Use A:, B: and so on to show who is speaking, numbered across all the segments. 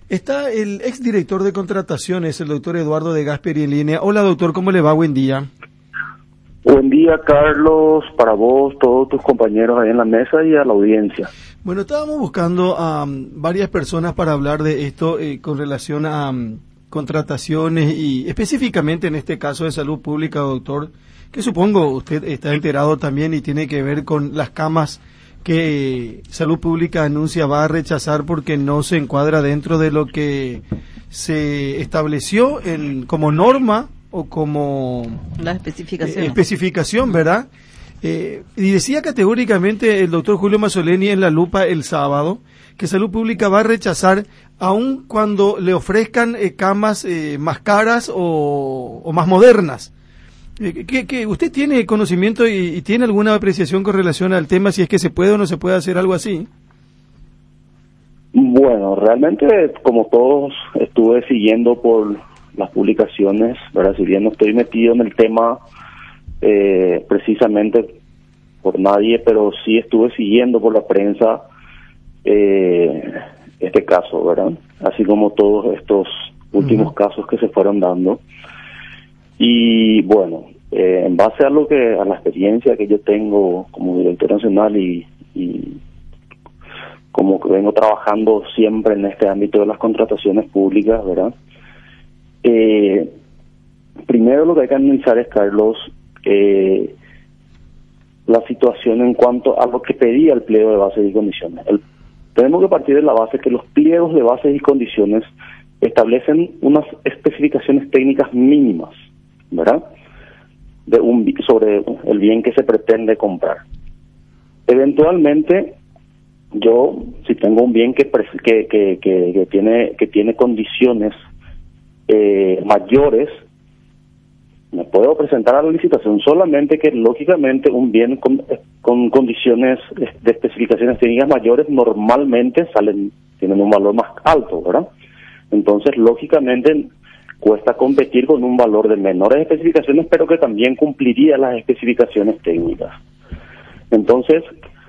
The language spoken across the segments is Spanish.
A: Está el exdirector de contrataciones, el doctor Eduardo de Gasperi, en línea. Hola, doctor, ¿cómo le va? Buen día.
B: Buen día, Carlos, para vos, todos tus compañeros ahí en la mesa y a la audiencia.
A: Bueno, estábamos buscando a varias personas para hablar de esto con relación a contrataciones y específicamente en este caso de salud pública, doctor, que supongo usted está enterado también y tiene que ver con las camas que Salud Pública anuncia va a rechazar porque no se encuadra dentro de lo que se estableció como norma o como
C: la especificación.
A: Especificación, ¿verdad? Y decía categóricamente el doctor Julio Mazzoleni en La Lupa el sábado que Salud Pública va a rechazar aun cuando le ofrezcan camas más caras o más modernas. ¿Qué usted tiene conocimiento y tiene alguna apreciación con relación al tema, si es que se puede o no se puede hacer algo así?
B: Bueno, realmente, como todos, estuve siguiendo por las publicaciones, ¿verdad? Si bien no estoy metido en el tema precisamente por nadie, pero sí estuve siguiendo por la prensa este caso, ¿verdad? Así como todos estos últimos casos que se fueron dando. Y bueno, en base a la experiencia que yo tengo como director nacional y como que vengo trabajando siempre en este ámbito de las contrataciones públicas, ¿verdad? Primero lo que hay que analizar es, Carlos, la situación en cuanto a lo que pedía el pliego de bases y condiciones. Tenemos que partir de la base que los pliegos de bases y condiciones establecen unas especificaciones técnicas mínimas, ¿verdad? Sobre el bien que se pretende comprar. Eventualmente, yo, si tengo un bien que tiene condiciones mayores, me puedo presentar a la licitación, solamente que lógicamente un bien con condiciones de especificaciones técnicas mayores normalmente tienen un valor más alto, ¿verdad? Entonces, lógicamente, cuesta competir con un valor de menores especificaciones, pero que también cumpliría las especificaciones técnicas. Entonces,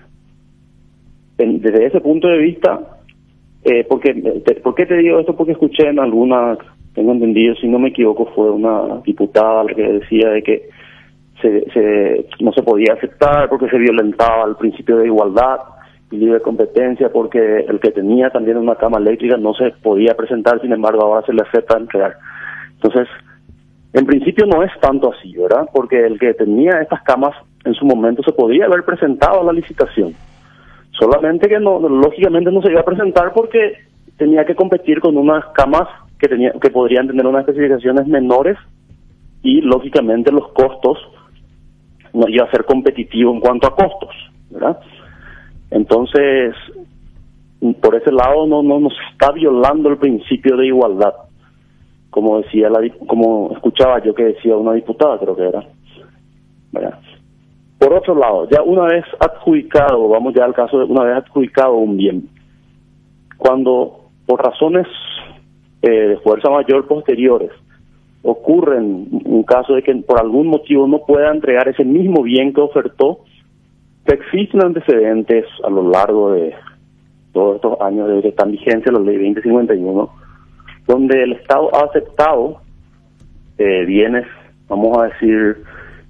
B: desde ese punto de vista, ¿por qué te digo esto? Porque escuché en tengo entendido, si no me equivoco, fue una diputada la que decía de que no se podía aceptar porque se violentaba el principio de igualdad y libre competencia, porque el que tenía también una cama eléctrica no se podía presentar, sin embargo ahora se le acepta entregar. Entonces, en principio no es tanto así, ¿verdad? Porque el que tenía estas camas en su momento se podía haber presentado a la licitación. Solamente que lógicamente no se iba a presentar porque tenía que competir con unas camas que podrían tener unas especificaciones menores y lógicamente los costos no iba a ser competitivo en cuanto a costos, ¿verdad? Entonces, por ese lado no nos está violando el principio de igualdad, como como escuchaba yo que decía una diputada, creo que era, ¿verdad? Por otro lado, ya una vez adjudicado, vamos ya al caso de una vez adjudicado un bien, cuando por razones de fuerza mayor posteriores ocurren un caso de que por algún motivo no pueda entregar ese mismo bien que ofertó, existen antecedentes a lo largo de todos estos años de que está en vigencia la ley 2051, donde el Estado ha aceptado bienes, vamos a decir,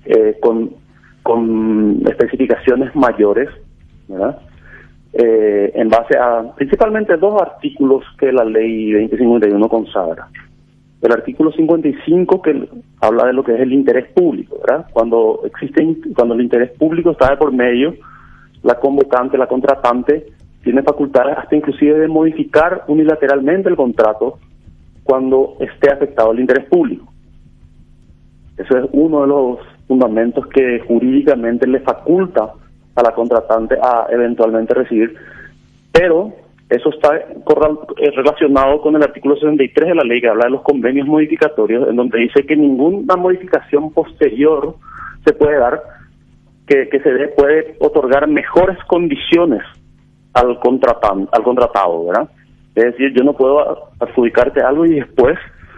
B: con especificaciones mayores, ¿verdad? En base a principalmente dos artículos que la ley 2051 consagra. El artículo 55 que habla de lo que es el interés público, ¿verdad? Cuando el interés público está de por medio, la convocante, la contratante, tiene facultades hasta inclusive de modificar unilateralmente el contrato cuando esté afectado el interés público. Eso es uno de los fundamentos que jurídicamente le faculta a la contratante a eventualmente recibir, pero eso está relacionado con el artículo 63 de la ley que habla de los convenios modificatorios, en donde dice que ninguna modificación posterior se puede dar, puede otorgar mejores condiciones al contratado, ¿verdad? Es decir, yo no puedo adjudicarte algo y después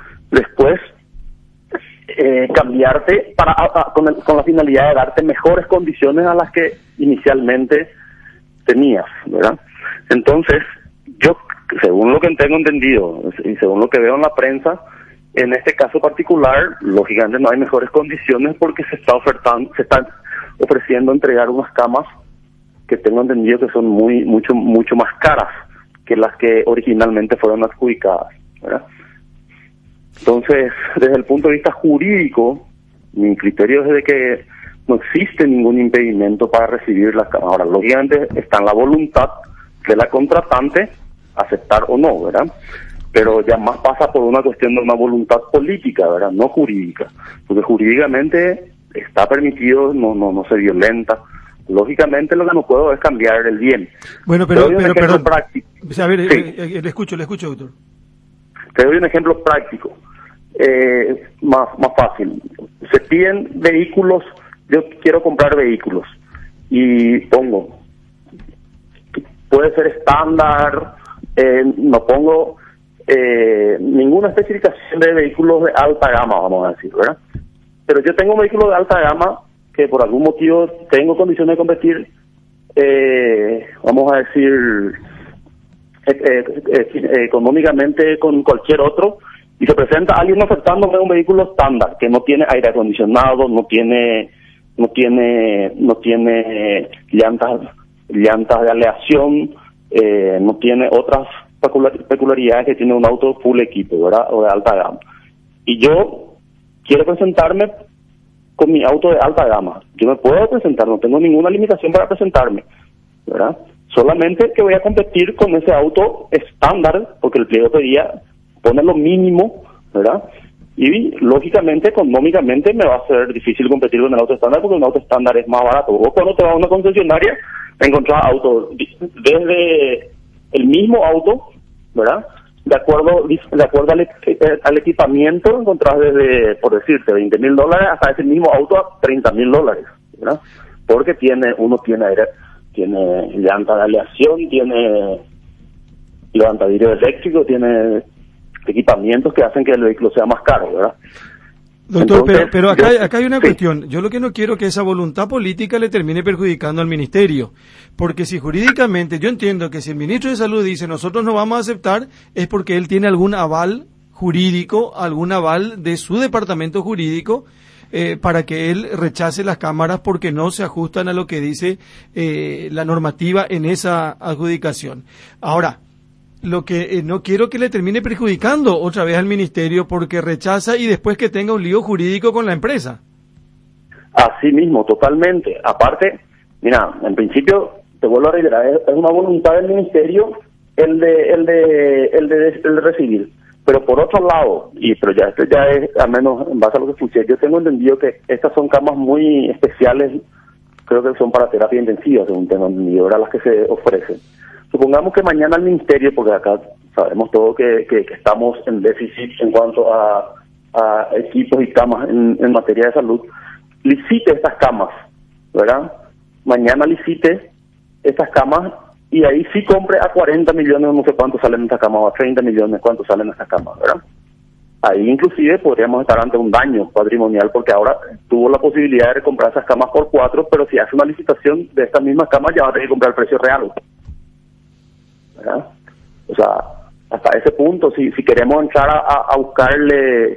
B: cambiarte con la finalidad de darte mejores condiciones a las que inicialmente tenías, ¿verdad? Entonces, Yo, según lo que tengo entendido y según lo que veo en la prensa, en este caso particular, lógicamente no hay mejores condiciones porque se están ofreciendo entregar unas camas que tengo entendido que son mucho más caras que las que originalmente fueron adjudicadas, ¿verdad? Entonces, desde el punto de vista jurídico, mi criterio es de que no existe ningún impedimento para recibir las camas. Ahora, lógicamente está en la voluntad de la contratante aceptar o no, ¿verdad? Pero ya más pasa por una cuestión de una voluntad política, ¿verdad? No jurídica, porque jurídicamente está permitido, no se violenta. Lógicamente lo que no puedo es cambiar el bien.
A: Bueno, pero perdón.
B: Práctico.
A: A ver,
B: Sí.
A: Le escucho, doctor.
B: Te doy un ejemplo práctico, más fácil. Se piden vehículos, yo quiero comprar vehículos y pongo, puede ser estándar, no pongo ninguna especificación de vehículos de alta gama, vamos a decir, ¿verdad? Pero yo tengo un vehículo de alta gama que por algún motivo tengo condiciones de competir, vamos a decir, económicamente con cualquier otro, y se presenta alguien ofertándome un vehículo estándar que no tiene aire acondicionado, no tiene llantas de aleación, no tiene otras peculiaridades que tiene un auto full equipo, ¿verdad? O de alta gama. Y yo quiero presentarme con mi auto de alta gama. Yo me puedo presentar, no tengo ninguna limitación para presentarme, ¿verdad? Solamente que voy a competir con ese auto estándar, porque el pliego pedía poner lo mínimo, ¿verdad? Y lógicamente, económicamente, me va a ser difícil competir con el auto estándar, porque un auto estándar es más barato. Vos cuando te vas a una concesionaria, encontrás autos desde el mismo auto, ¿verdad? De acuerdo al equipamiento, encontrás desde, por decirte, $20,000 hasta ese mismo auto a $30,000, ¿verdad? Porque uno tiene aire, tiene llanta de aleación, tiene levantavidrio eléctrico, tiene equipamientos que hacen que el vehículo sea más caro, ¿verdad?
A: Doctor,
B: Entonces,
A: pero acá hay una
B: sí.
A: cuestión. Yo lo que no quiero es que esa voluntad política le termine perjudicando al ministerio. Porque si jurídicamente, yo entiendo que si el ministro de Salud dice nosotros no vamos a aceptar, es porque él tiene algún aval jurídico, algún aval de su departamento jurídico, para que él rechace las cámaras porque no se ajustan a lo que dice la normativa en esa adjudicación. Ahora, lo que no quiero que le termine perjudicando otra vez al ministerio porque rechaza y después que tenga un lío jurídico con la empresa.
B: Así mismo, totalmente. Aparte, mira, en principio, te vuelvo a reiterar, es una voluntad del ministerio el de recibir. Pero por otro lado, pero esto ya es, al menos en base a lo que escuché, yo tengo entendido que estas son camas muy especiales, creo que son para terapia intensiva, según tengo entendido, ahora las que se ofrecen. Supongamos que mañana el ministerio, porque acá sabemos todo que estamos en déficit en cuanto a equipos y camas en materia de salud, licite estas camas, ¿verdad? Mañana licite estas camas y ahí sí compre a 40 millones, no sé cuánto salen estas camas, o a 30 millones, cuánto salen estas camas, ¿verdad? Ahí inclusive podríamos estar ante un daño patrimonial porque ahora tuvo la posibilidad de comprar esas camas por 4, pero si hace una licitación de estas mismas camas ya va a tener que comprar el precio real, ¿verdad? O sea, hasta ese punto, si queremos entrar a buscarle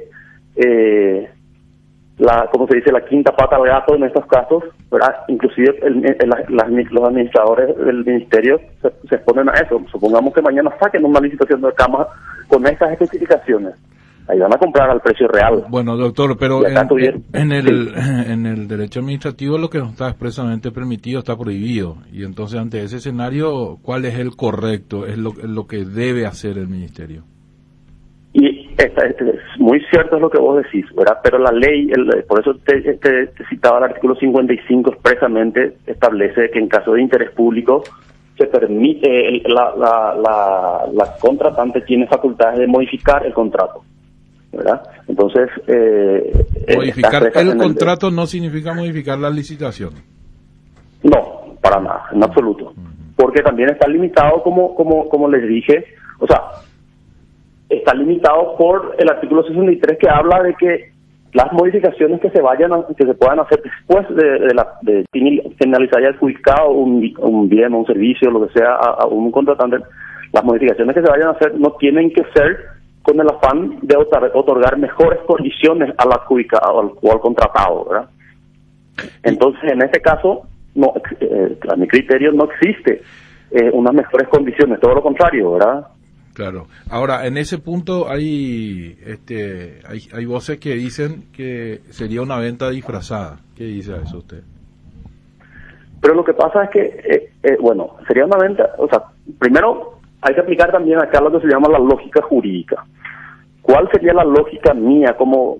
B: como se dice, la quinta pata al gato en estos casos, ¿verdad? Inclusive los administradores del ministerio se exponen a eso. Supongamos que mañana saquen una licitación de camas con estas especificaciones. Ahí van a comprar al precio real.
C: Bueno, doctor, pero en el derecho administrativo lo que no está expresamente permitido está prohibido. Y entonces, ante ese escenario, ¿cuál es el correcto? Es lo que debe hacer el ministerio.
B: Y es muy cierto es lo que vos decís, ¿verdad? Pero la ley, por eso te citaba el artículo 55 expresamente, establece que en caso de interés público se permite, la contratante tiene facultades de modificar el contrato, ¿verdad? Entonces,
C: modificar el contrato no significa modificar la licitación.
B: No, para nada, en absoluto. Porque también está limitado, como les dije, o sea, está limitado por el artículo 63 que habla de que las modificaciones que se puedan hacer después de finalizar y adjudicar un bien o un servicio, lo que sea, a un contratante, las modificaciones que se vayan a hacer no tienen que ser con el afán de otorgar mejores condiciones al adjudicado o al contratado, ¿verdad? Entonces, en este caso, no, a mi criterio no existe unas mejores condiciones, todo lo contrario, ¿verdad?
C: Claro. Ahora, en ese punto hay voces que dicen que sería una venta disfrazada. ¿Qué dice a eso usted?
B: Pero lo que pasa es que, bueno, sería una venta, o sea, primero hay que aplicar también acá lo que se llama la lógica jurídica. ¿Cuál sería la lógica mía como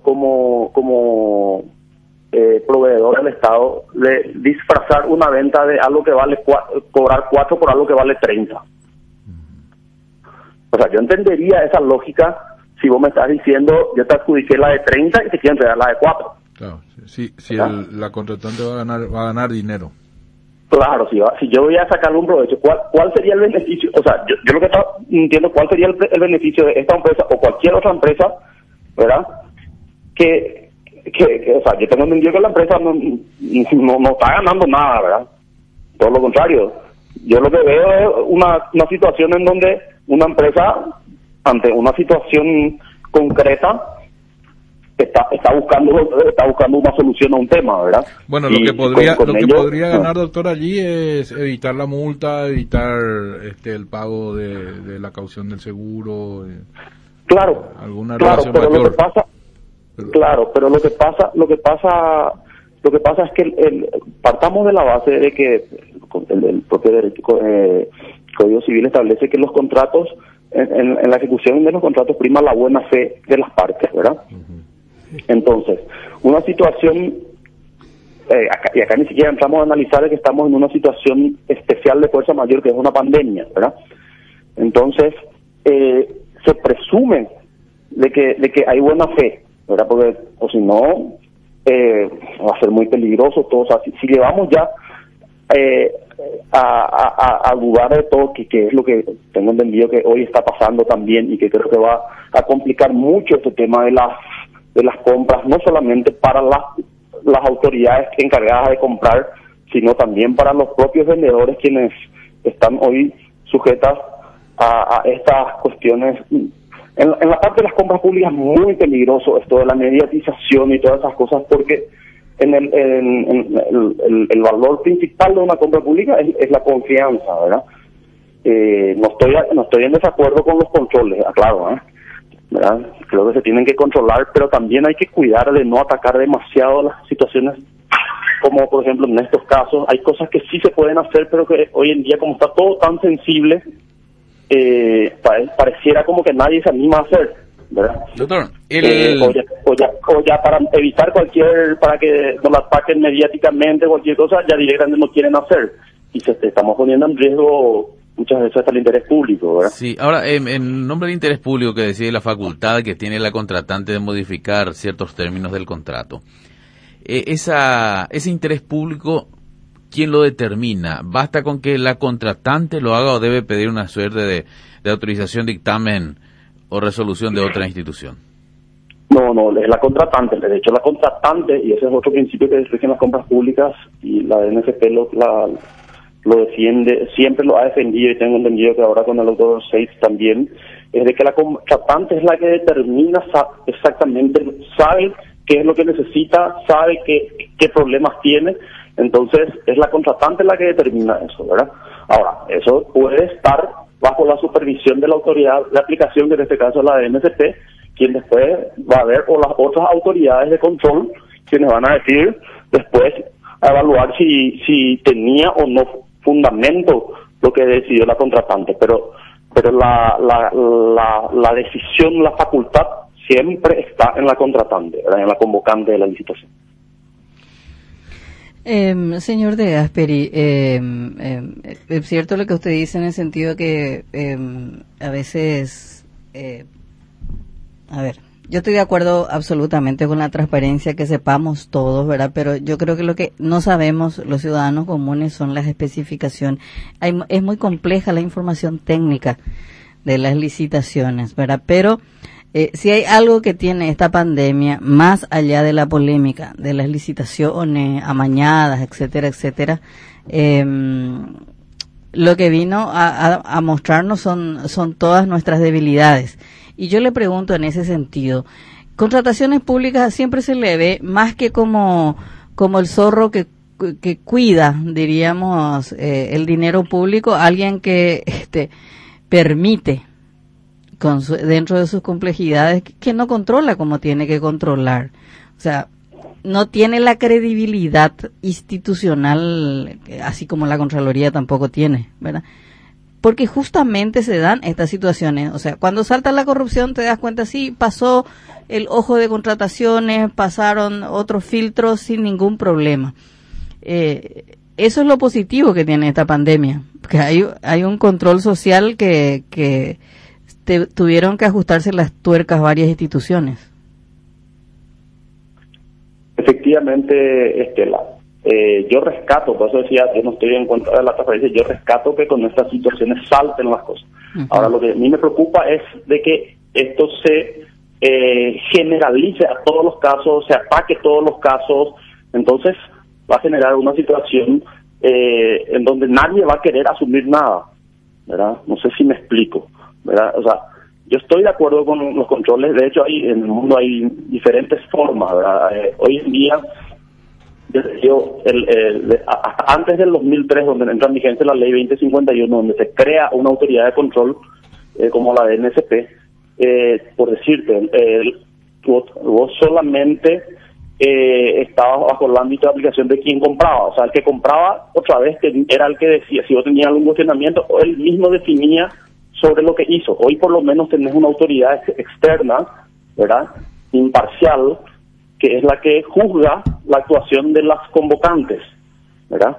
B: proveedor del Estado de disfrazar una venta de algo que vale cobrar 4 por algo que vale 30? O sea, yo entendería esa lógica si vos me estás diciendo, yo te adjudiqué la de 30 y te quiero entregar la de 4.
C: Claro, si la contratante va a ganar dinero.
B: Claro, si yo voy a sacarle un provecho, ¿cuál sería el beneficio? O sea, yo lo que entiendo, ¿cuál sería el beneficio de esta empresa o cualquier otra empresa, ¿verdad? Que o sea, yo tengo entendido que la empresa no está ganando nada, ¿verdad? Todo lo contrario. Yo lo que veo es una situación en donde una empresa, ante una situación concreta, está buscando una solución a un tema, ¿verdad?
C: Bueno, lo que podría ganar, doctor, allí es evitar la multa, evitar el pago de la caución del seguro,
B: claro,
C: alguna relación
B: pero
C: mayor.
B: Pero lo que pasa es que partamos de la base de que el propio Código Civil establece que los contratos, en la ejecución de los contratos prima la buena fe de las partes, ¿verdad? Uh-huh. Entonces, una situación, y acá ni siquiera entramos a analizar de que estamos en una situación especial de fuerza mayor, que es una pandemia, ¿verdad? Entonces, se presume de que hay buena fe, ¿verdad? Porque, o si no, va a ser muy peligroso todo. O sea, si llevamos ya a dudar de todo, que es lo que tengo entendido que hoy está pasando también, y que creo que va a complicar mucho este tema de las compras, no solamente para las autoridades encargadas de comprar, sino también para los propios vendedores, quienes están hoy sujetas a estas cuestiones. En la parte de las compras públicas es muy peligroso esto de la mediatización y todas esas cosas, porque el valor principal de una compra pública es la confianza, ¿verdad? No estoy en desacuerdo con los controles, aclaro, ¿verdad? Creo que se tienen que controlar, pero también hay que cuidar de no atacar demasiado las situaciones, como por ejemplo en estos casos. Hay cosas que sí se pueden hacer, pero que hoy en día, como está todo tan sensible, pareciera como que nadie se anima a hacer, ¿verdad?
C: Doctor,
B: o ya para evitar para que no la ataquen mediáticamente, cualquier cosa, ya directamente no quieren hacer, y estamos poniendo en riesgo muchas veces hasta el interés público, ¿verdad?
D: Sí, ahora, en nombre del interés público que decide la facultad que tiene la contratante de modificar ciertos términos del contrato, ese interés público, ¿quién lo determina? ¿Basta con que la contratante lo haga o debe pedir una suerte de autorización, dictamen o resolución de otra institución?
B: No, es la contratante. De hecho, la contratante, y ese es otro principio que rige en las compras públicas, y la NFP lo defiende, siempre lo ha defendido, y tengo entendido que ahora con el doctor Seitz también, es de que la contratante es la que determina exactamente, sabe qué es lo que necesita, sabe qué problemas tiene. Entonces, es la contratante la que determina eso, ¿verdad? Ahora, eso puede estar bajo la supervisión de la autoridad de aplicación, que en este caso es la de NSP, quien después va a ver, o las otras autoridades de control, quienes van a decir después, a evaluar si tenía o no fundamento lo que decidió la contratante. Pero la decisión, la facultad, siempre está en la contratante, ¿verdad? En la convocante de la licitación.
E: Señor de Gasperi, es cierto lo que usted dice en el sentido que a veces, yo estoy de acuerdo absolutamente con la transparencia, que sepamos todos, ¿verdad? Pero yo creo que lo que no sabemos los ciudadanos comunes son las especificaciones. Es muy compleja la información técnica de las licitaciones, ¿verdad? Pero si hay algo que tiene esta pandemia, más allá de la polémica, de las licitaciones amañadas, etcétera, etcétera, lo que vino a mostrarnos son todas nuestras debilidades. Y yo le pregunto en ese sentido, contrataciones públicas siempre se le ve más que como el zorro que cuida, diríamos, el dinero público, alguien que permite dentro de sus complejidades que no controla como tiene que controlar. O sea, no tiene la credibilidad institucional, así como la Contraloría tampoco tiene, ¿verdad? Porque justamente se dan estas situaciones. O sea, cuando salta la corrupción te das cuenta, sí, pasó el ojo de contrataciones, pasaron otros filtros sin ningún problema. Eso es lo positivo que tiene esta pandemia, porque hay un control social que tuvieron que ajustarse las tuercas varias instituciones.
B: Efectivamente, Estela, yo rescato, por eso decía, yo no estoy en contra de la transparencia, yo rescato que con estas situaciones salten las cosas. Uh-huh. Ahora, lo que a mí me preocupa es de que esto se generalice a todos los casos, se ataque todos los casos, entonces va a generar una situación en donde nadie va a querer asumir nada, ¿verdad? No sé si me explico, ¿verdad? O sea, yo estoy de acuerdo con los controles. De hecho, en el mundo hay diferentes formas, ¿verdad? Hoy en día, hasta antes del 2003, donde entra en vigencia la ley 2051, donde se crea una autoridad de control como la de NSP, por decirte, vos solamente estabas bajo el ámbito de aplicación de quien compraba. O sea, el que compraba, otra vez, era el que decía si vos tenías algún cuestionamiento, o él mismo definía sobre lo que hizo. Hoy por lo menos tenés una autoridad externa, ¿verdad?, imparcial, que es la que juzga la actuación de las convocantes, ¿verdad?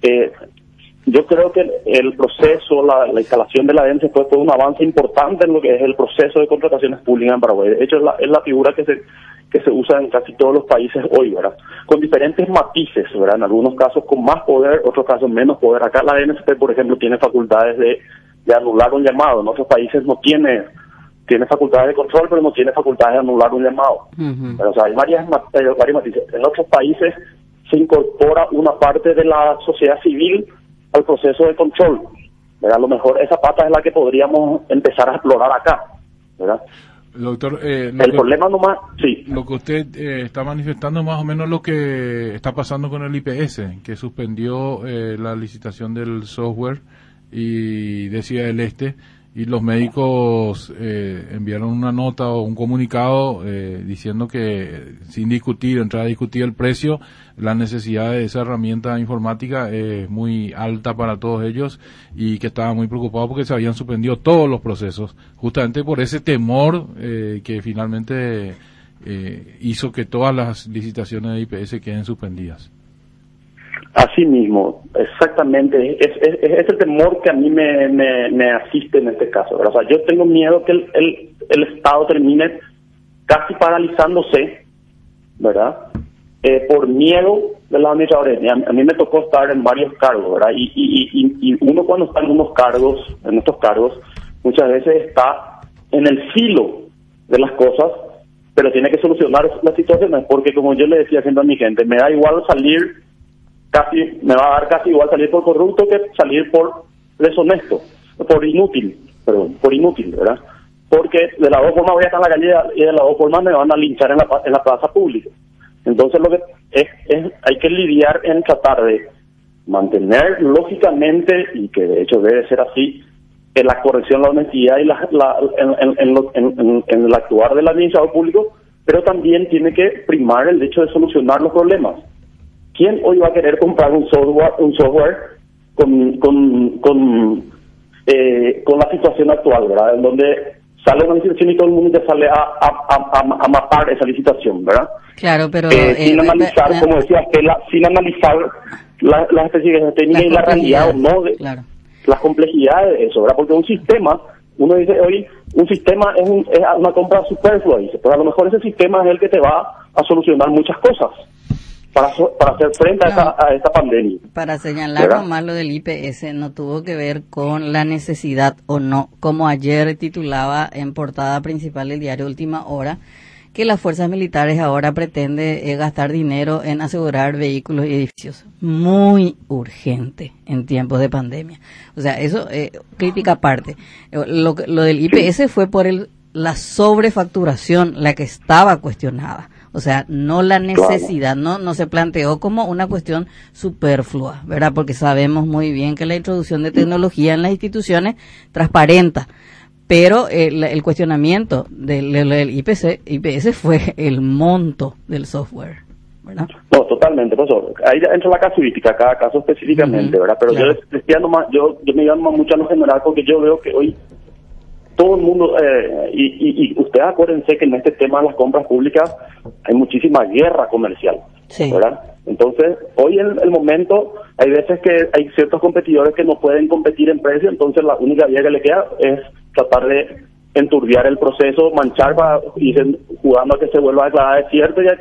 B: Yo creo que el proceso, la instalación de la DENSE fue un avance importante en lo que es el proceso de contrataciones públicas en Paraguay. De hecho, es la figura que se usa en casi todos los países hoy, ¿verdad? Con diferentes matices, ¿verdad? En algunos casos con más poder, otros casos menos poder. Acá la DNSP, por ejemplo, tiene facultades de anular un llamado. En otros países no tiene facultades de control, pero no tiene facultades de anular un llamado. Uh-huh. Pero, o sea, hay varias matices. En otros países se incorpora una parte de la sociedad civil al proceso de control, ¿verdad? A lo mejor esa pata es la que podríamos empezar a explorar acá, ¿verdad?
C: Doctor,
B: el problema nomás, sí.
C: Lo que usted está manifestando es más o menos lo que está pasando con el IPS, que suspendió la licitación del software y decía del y los médicos enviaron una nota o un comunicado diciendo que sin discutir, entrar a discutir el precio, la necesidad de esa herramienta informática es muy alta para todos ellos y que estaban muy preocupados porque se habían suspendido todos los procesos, justamente por ese temor que finalmente hizo que todas las licitaciones de IPS queden suspendidas.
B: Así mismo, exactamente, es el temor que a mí me asiste en este caso, ¿verdad? O sea, yo tengo miedo que el Estado termine casi paralizándose, ¿verdad? Por miedo de los administradores. A mí me tocó estar en varios cargos, ¿verdad? Y uno cuando está en estos cargos, muchas veces está en el filo de las cosas, pero tiene que solucionar las situaciones, porque como yo le decía siempre a mi gente, me da igual me va a dar casi igual salir por corrupto que salir por deshonesto, por inútil, ¿verdad? Porque de las dos formas voy a estar en la calle y de las dos formas me van a linchar en la plaza pública. Entonces lo que hay que lidiar en tratar de mantener lógicamente, y que de hecho debe ser así, en la corrección, la honestidad y en el actuar del administrador público, pero también tiene que primar el hecho de solucionar los problemas. ¿Quién hoy va a querer comprar un software con la situación actual, ¿verdad? En donde sale una licitación y todo el mundo te sale a matar esa licitación, ¿verdad?
E: Claro, pero
B: sin analizar, como decía Estela, sin analizar las especificaciones técnicas y la realidad o no de las complejidades de eso, ¿verdad? Porque un sistema, uno dice hoy, un sistema es una compra superflua, dice, pero a lo mejor ese sistema es el que te va a solucionar muchas cosas para hacer frente a esta pandemia.
E: Para señalar nomás lo del IPS, no tuvo que ver con la necesidad o no, como ayer titulaba en portada principal del diario Última Hora, que las fuerzas militares ahora pretenden gastar dinero en asegurar vehículos y edificios. Muy urgente en tiempos de pandemia. O sea, eso, crítica aparte. Lo del IPS fue por la sobrefacturación la que estaba cuestionada. O sea, no la necesidad, no se planteó como una cuestión superflua, ¿verdad? Porque sabemos muy bien que la introducción de tecnología en las instituciones transparenta. Pero el cuestionamiento del IPS fue el monto del software, ¿verdad?
B: No, totalmente, profesor. Ahí entra la casuística, cada caso específicamente, ¿verdad? Pero claro, yo me llamo mucho a lo general porque yo veo que hoy todo el mundo, y ustedes acuérdense que en este tema de las compras públicas hay muchísima guerra comercial, sí, ¿verdad? Entonces, hoy en el momento, hay veces que hay ciertos competidores que no pueden competir en precio, entonces la única vía que le queda es tratar de enturbiar el proceso, manchar y jugando a que se vuelva a declarar desierto y a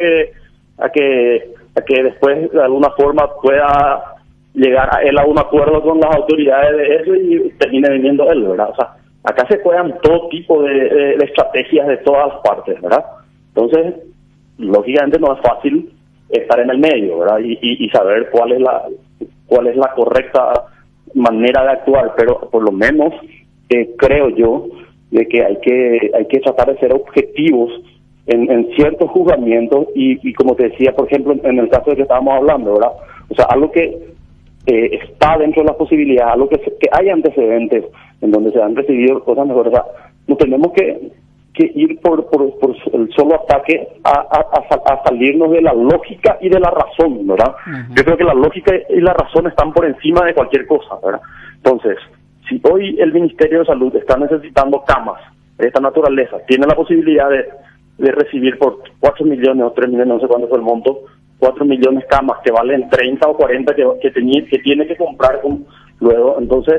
B: que después de alguna forma pueda llegar él a un acuerdo con las autoridades de eso y termine vendiendo él, ¿verdad? O sea, acá se juegan todo tipo de estrategias de todas las partes, ¿verdad? Entonces, lógicamente no es fácil estar en el medio, ¿verdad? Y saber cuál es la correcta manera de actuar, pero por lo menos creo yo de que hay que tratar de ser objetivos en ciertos juzgamientos y como te decía, por ejemplo, en el caso de que estábamos hablando, ¿verdad? O sea, algo que está dentro de las posibilidades, algo que hay antecedentes en donde se han recibido cosas mejores. O sea, no tenemos que ir por el solo ataque a salirnos de la lógica y de la razón, ¿verdad? Uh-huh. Yo creo que la lógica y la razón están por encima de cualquier cosa, ¿verdad? Entonces, si hoy el Ministerio de Salud está necesitando camas de esta naturaleza, tiene la posibilidad de recibir por 4 millones o 3 millones, no sé cuánto fue el monto, 4 millones camas que valen 30 o 40 que tiene que comprar luego, entonces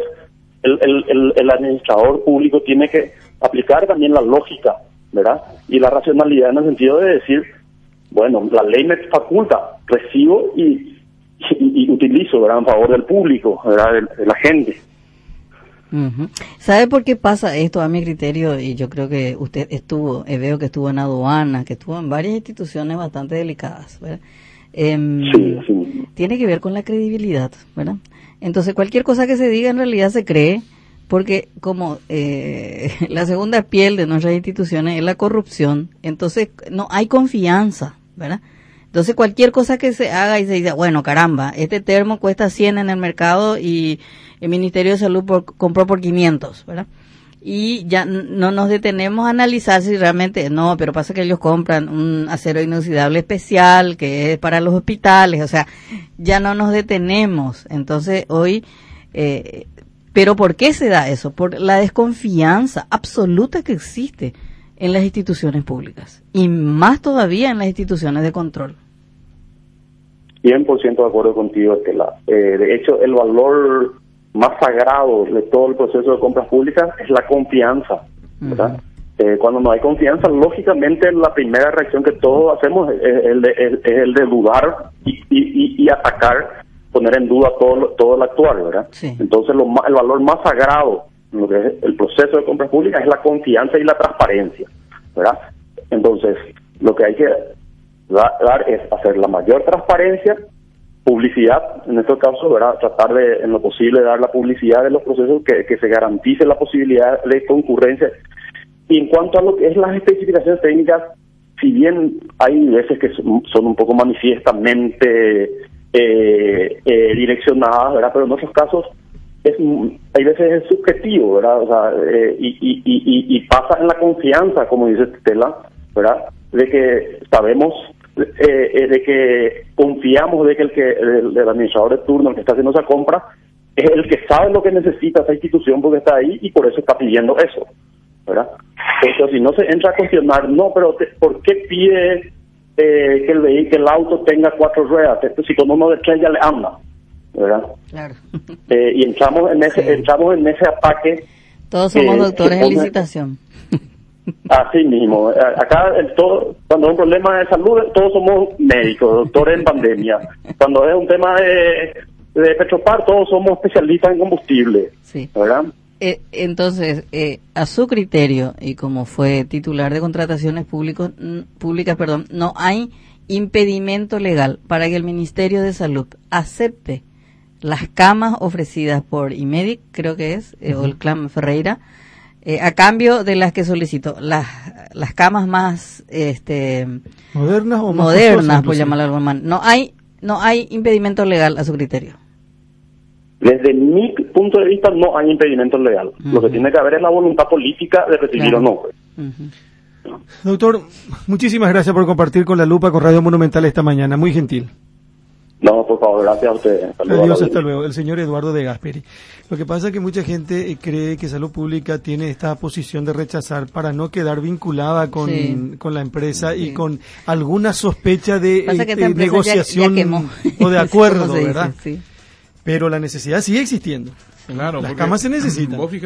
B: el administrador público tiene que aplicar también la lógica, ¿verdad? Y la racionalidad en el sentido de decir, bueno, la ley me faculta, recibo y utilizo, ¿verdad? En favor del público, ¿verdad? De la gente.
E: Uh-huh. ¿Sabe por qué pasa esto a mi criterio? Y yo creo que usted veo que estuvo en aduana, que estuvo en varias instituciones bastante delicadas, ¿verdad? Sí. Tiene que ver con la credibilidad, ¿verdad? Entonces cualquier cosa que se diga en realidad se cree, porque como la segunda piel de nuestras instituciones es la corrupción, entonces no hay confianza, ¿verdad? Entonces cualquier cosa que se haga y se dice, bueno, caramba, este termo cuesta 100 en el mercado y el Ministerio de Salud compró por 500, ¿verdad? Y ya no nos detenemos a analizar si realmente, no, pero pasa que ellos compran un acero inoxidable especial que es para los hospitales, o sea, ya no nos detenemos. Entonces hoy, pero ¿por qué se da eso? Por la desconfianza absoluta que existe en las instituciones públicas y más todavía en las instituciones de control.
B: 100% de acuerdo contigo, Estela. De hecho, el valor más sagrado de todo el proceso de compras públicas es la confianza, ¿verdad? Uh-huh. Cuando no hay confianza, lógicamente la primera reacción que todos hacemos es el de dudar y atacar, poner en duda todo el actuar, ¿verdad? Sí. Entonces el valor más sagrado en lo que es el proceso de compras públicas es la confianza y la transparencia, ¿verdad? Entonces, lo que hay que dar es hacer la mayor transparencia, publicidad, en este caso, ¿verdad? Tratar de, en lo posible, dar la publicidad de los procesos, que se garantice la posibilidad de concurrencia. Y en cuanto a lo que es las especificaciones técnicas, si bien hay veces que son un poco manifiestamente direccionadas, ¿verdad? Pero en otros casos hay veces es subjetivo, ¿verdad? O sea, y pasa en la confianza, como dice Estela, ¿verdad? De que sabemos, de que confiamos de que el administrador de turno, el que está haciendo esa compra, es el que sabe lo que necesita esa institución porque está ahí y por eso está pidiendo eso, ¿verdad? Entonces, si no se entra a cuestionar, no, pero ¿por qué pide que el auto tenga 4 ruedas? Si con uno de 3 ya le anda, ¿verdad? Claro. Y entramos en ese ataque.
E: Todos somos doctores en licitación.
B: Así mismo, acá cuando es un problema de salud, todos somos médicos, doctores en pandemia. Cuando es un tema de Petropar, todos somos especialistas en combustible, sí, ¿verdad?
E: Entonces, a su criterio, y como fue titular de contrataciones públicas, no hay impedimento legal para que el Ministerio de Salud acepte las camas ofrecidas por IMEDIC, creo que es, o el Clan Ferreira, a cambio de las que solicitó, las camas más
A: modernas o más
E: modernas, por llamarlo de alguna manera. No hay impedimento legal a su criterio.
B: Desde mi punto de vista no hay impedimento legal. Lo que tiene que haber es la voluntad política de recibir o no.
A: Doctor, muchísimas gracias por compartir con La Lupa, con Radio Monumental esta mañana. Muy gentil.
B: No, por favor, gracias a ustedes.
A: Adiós, hasta luego. El señor Eduardo de Gasperi. Lo que pasa es que mucha gente cree que Salud Pública tiene esta posición de rechazar para no quedar vinculada con la empresa y con alguna sospecha de negociación o de acuerdo, ¿verdad? Pero la necesidad sigue existiendo.
C: Claro,
A: las camas se necesitan.